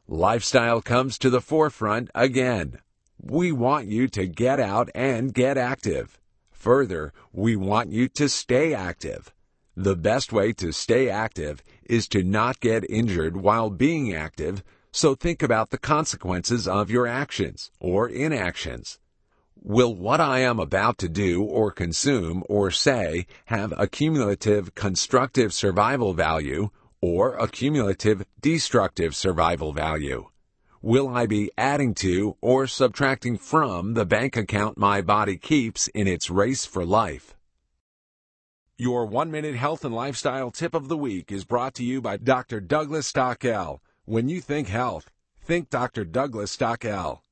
Lifestyle comes to the forefront again. We want you to get out and get active. Further, we want you to stay active. The best way to stay active is to not get injured while being active, so think about the consequences of your actions or inactions. Will what I am about to do or consume or say have a cumulative constructive survival value or a cumulative destructive survival value? Will I be adding to or subtracting from the bank account my body keeps in its race for life? Your 1-minute health and lifestyle tip of the week is brought to you by Dr. Douglas Stockel. When you think health, think Dr. Douglas Stockel.